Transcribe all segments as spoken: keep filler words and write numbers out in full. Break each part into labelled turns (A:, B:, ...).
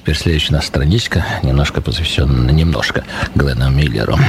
A: теперь следующая наша страничка, немножко посвященная, немножко Гленну Миллеру.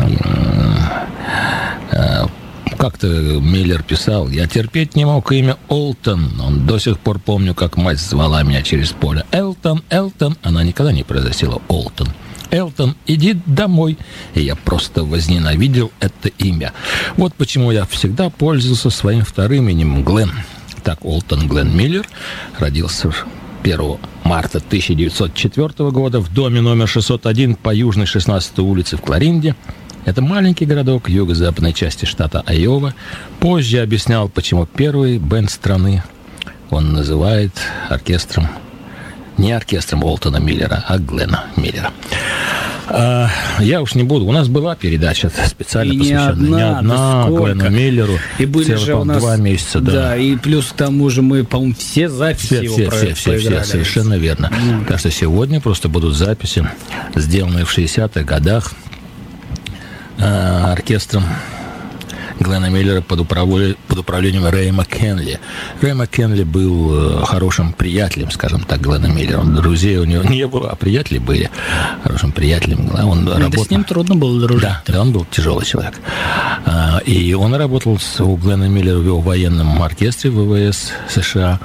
A: Как-то Миллер писал: «Я терпеть не мог имя Олтон. Он до сих пор помню, как мать звала меня через поле. Элтон, Элтон». Она никогда не произносила Олтон. «Элтон, иди домой». И я просто возненавидел это имя. Вот почему я всегда пользовался своим вторым именем Глен. Так Олтон Глен Миллер родился первого марта тысяча девятьсот четвёртого года в доме номер шестьсот один по Южной шестнадцатой улице в Кларинде. Это маленький городок юго-западной части штата Айова. Позже объяснял, почему первый бенд страны он называет оркестром, не оркестром Олтона Миллера, а Глена Миллера. А, я уж не буду. У нас была передача специально и посвященная не одна, не одна Глену Миллеру.
B: И были
A: целых,
B: же у нас
A: два месяца. Да.
B: да, и плюс к тому же мы, по-моему, все записи
A: все,
B: его
A: все,
B: про-
A: все, все, все, совершенно верно. Mm. Так что сегодня просто будут записи, сделанные в шестидесятых годах оркестром Глена Миллера под, управлением, под управлением Рэя Маккенли. Рэй Маккенли был хорошим приятелем, скажем так, Глена Миллера. Друзей у него не было, а приятели были хорошим приятелем. Он
B: да
A: работал...
B: с ним трудно было дружить.
A: Да, да, он был тяжелый человек. И он работал с, у Глена Миллера в его военном оркестре ВВС США.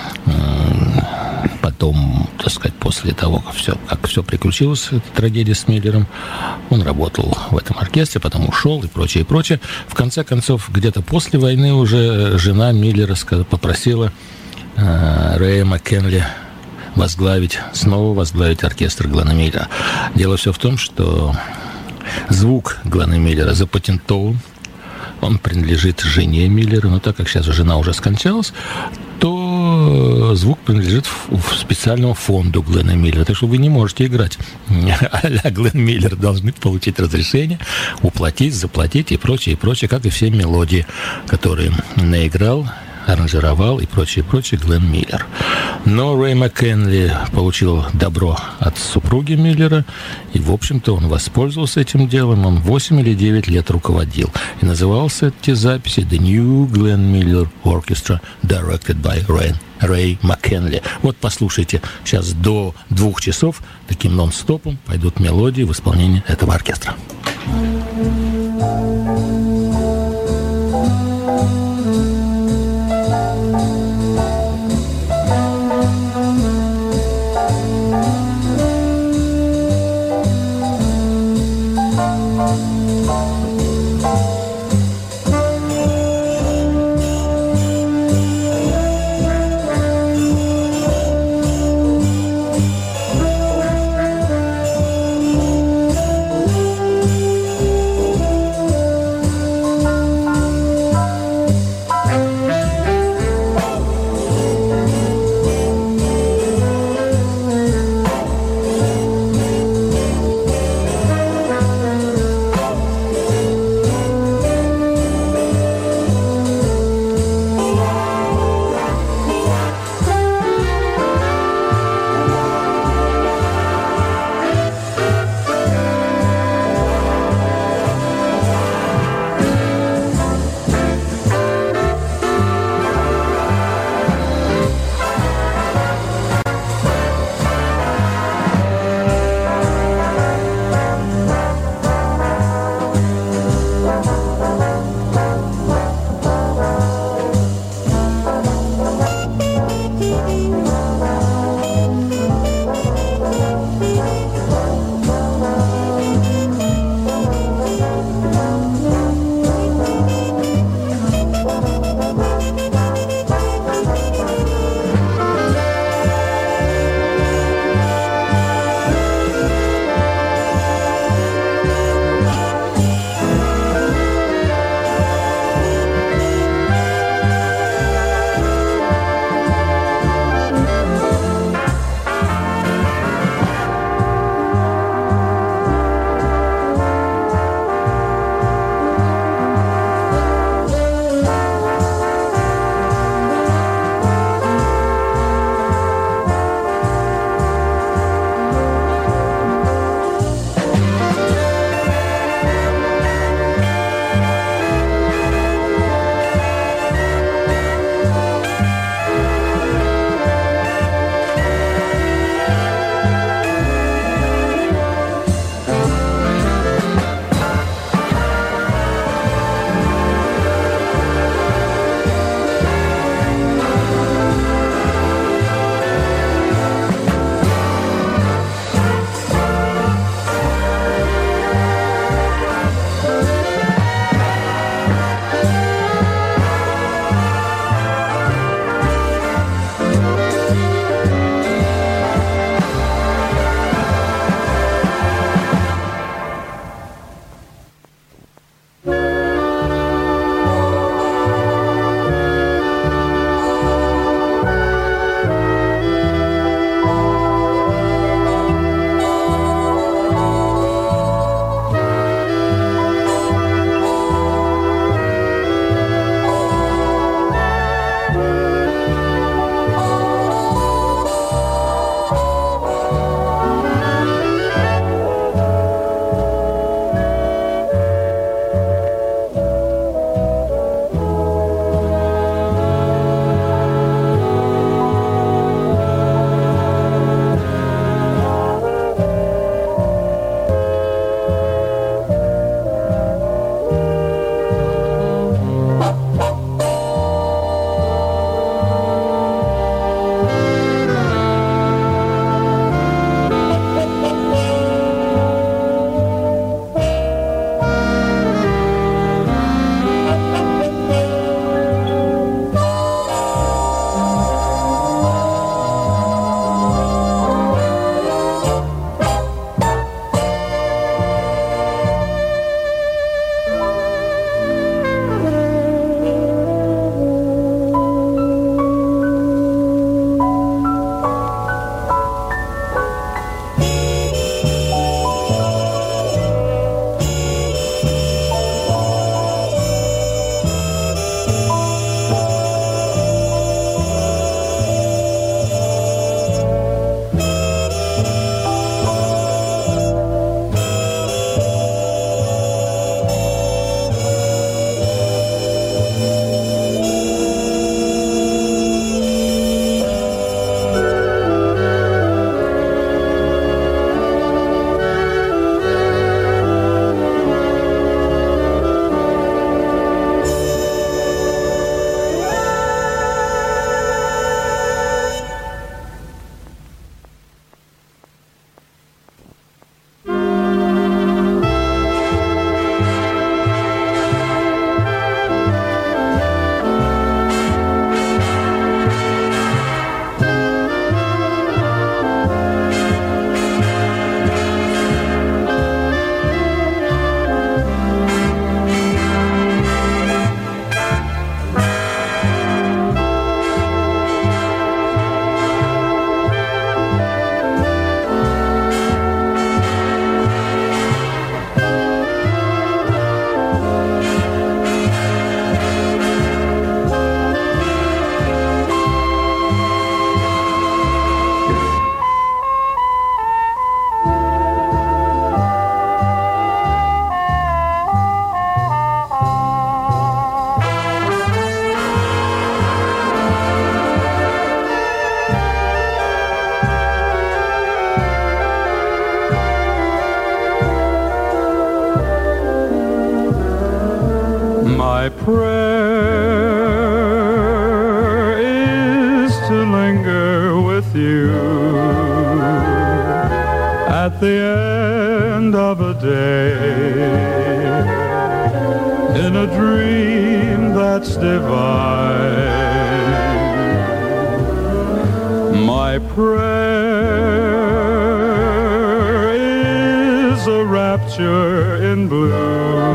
A: Потом, так сказать, после того, как все, как все приключилось, эта трагедия с Миллером, он работал в этом оркестре, потом ушел и прочее, и прочее. В конце концов, где-то после войны уже жена Миллера попросила э, Рэя Маккенли возглавить, снова возглавить оркестр Глена Миллера. Дело все в том, что звук Глена Миллера запатентован, он принадлежит жене Миллера, но так как сейчас жена уже скончалась, то звук принадлежит в специальному фонду Глена Миллера. Так что вы не можете играть а-ля Глен Миллер. Должны получить разрешение, уплатить, заплатить и прочее, и прочее, как и все мелодии, которые наиграл, аранжировал и прочее, прочее Глен Миллер. Но Рэй Маккенли получил добро от супруги Миллера, и, в общем-то, он воспользовался этим делом. Он восемь или девять лет руководил. И назывался эти записи «The New Glenn Miller Orchestra, directed by Ray, Ray Маккенли». Вот послушайте, сейчас до двух часов таким нон-стопом пойдут мелодии в исполнении этого оркестра.
C: at the end of a day, in a dream that's divine. My prayer is a rapture in blue,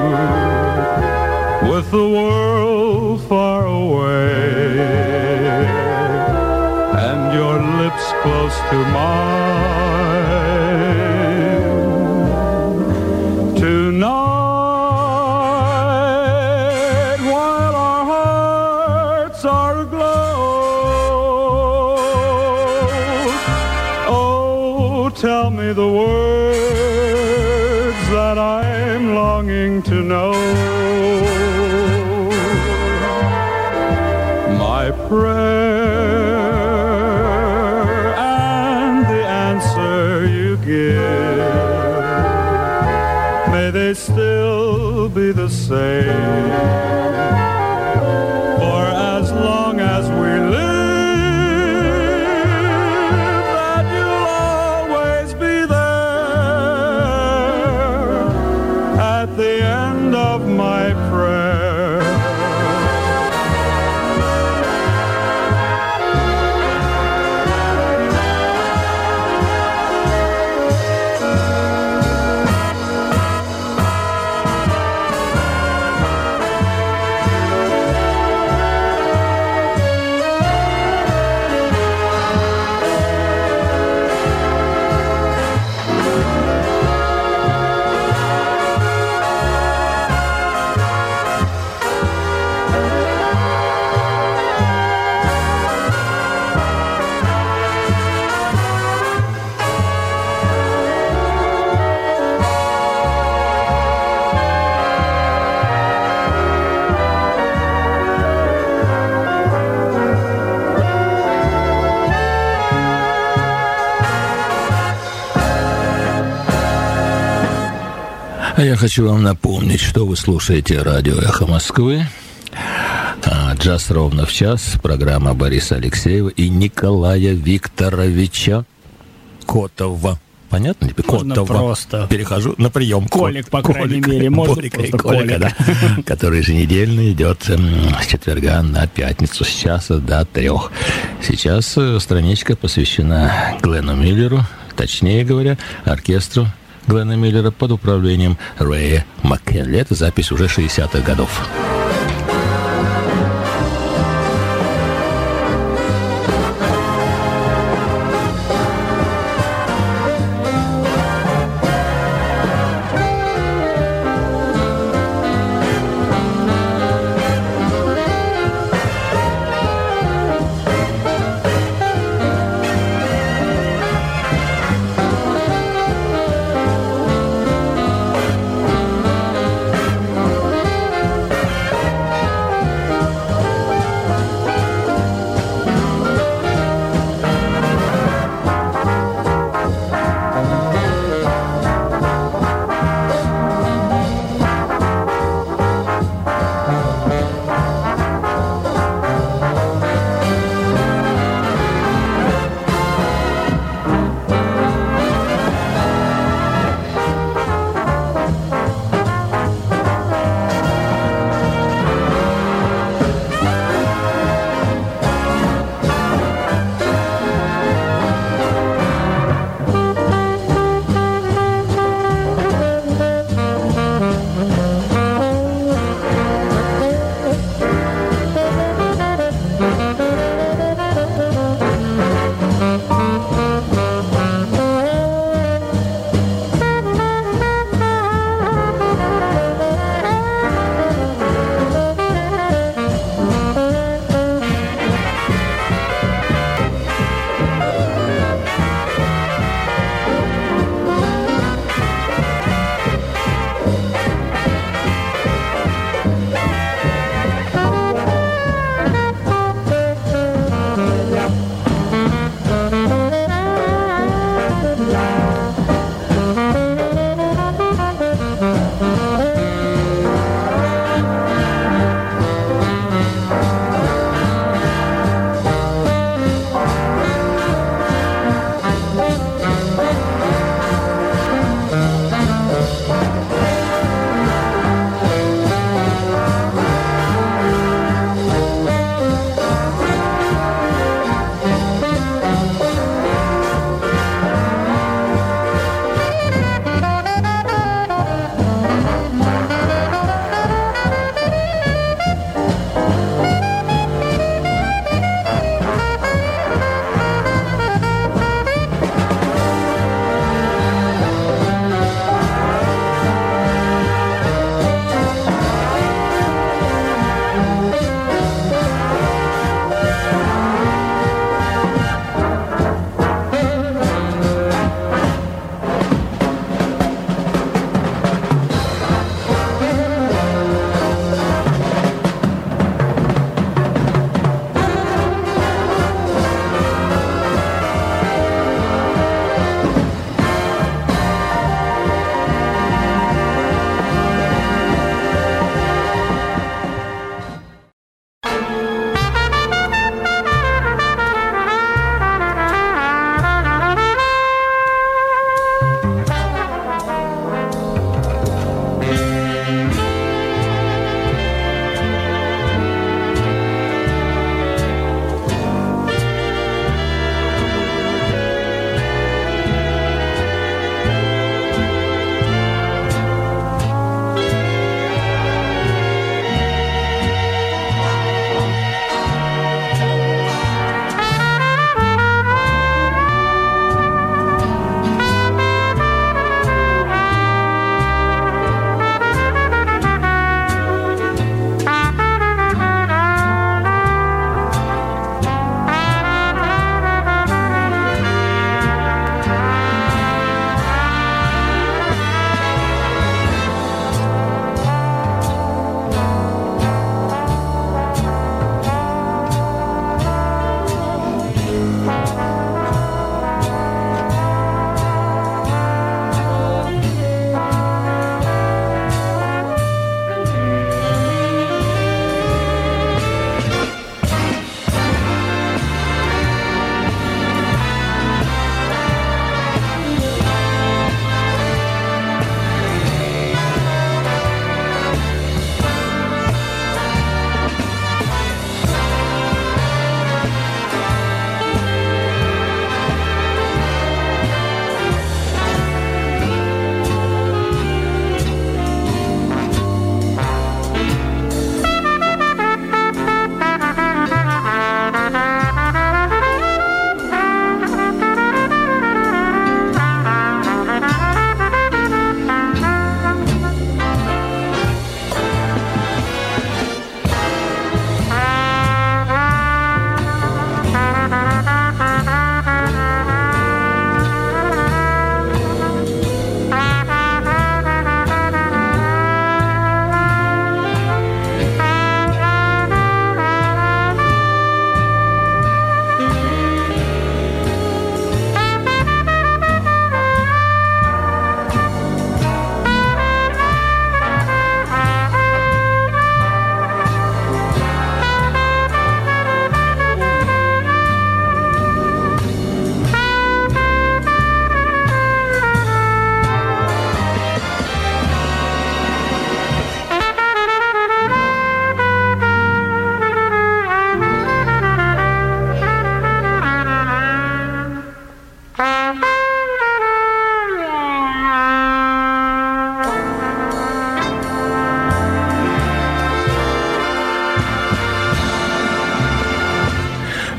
C: with the world far away, and your lips close to mine. Tonight, while our hearts are aglow, oh, tell me the words that I'm longing to know. My prayer and the answer you give, may they still be the same. For as long as we live, that you'll always be there at the end of my prayer.
A: А я хочу вам напомнить, что вы слушаете радио «Эхо Москвы». «Джаз ровно в час». Программа Бориса Алексеева и Николая Викторовича Котова. Понятно тебе?
B: Можно
A: Котова.
B: просто.
A: Перехожу на прием.
B: Колик, по
A: Колик,
B: крайней мере. Можно
A: Борика,
B: просто
A: Колика,
B: Колик.
A: да, который еженедельно идет с четверга на пятницу с часа до трех. Сейчас страничка посвящена Гленну Миллеру, точнее говоря, оркестру Гленна Миллера под управлением Рэя Маккенли. Это запись уже шестидесятых годов.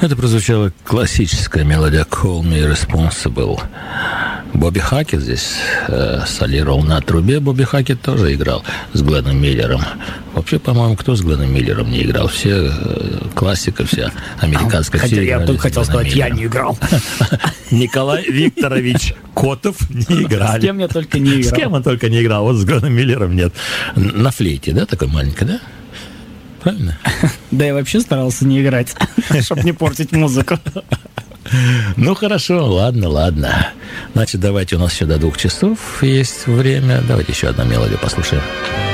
A: Это прозвучала классическая мелодия «Call Me Responsible». Бобби Хакет здесь э, солировал на трубе. Бобби Хакет тоже играл с Гленном Миллером. Вообще, по-моему, кто с Гленном Миллером не играл? Все э, классика, вся американская.
B: Хотя я только хотел сказать, я не играл.
A: Николай Викторович Котов не играл.
B: С кем я только не играл.
A: С кем он только не играл. Вот с Гленном Миллером нет. На флейте, да, такой маленький, да? Правильно?
B: Да, я вообще старался не играть, чтобы не портить музыку.
A: Ну, хорошо, ладно, ладно. Значит, давайте, у нас еще до двух часов есть время. Давайте еще одну мелодию послушаем.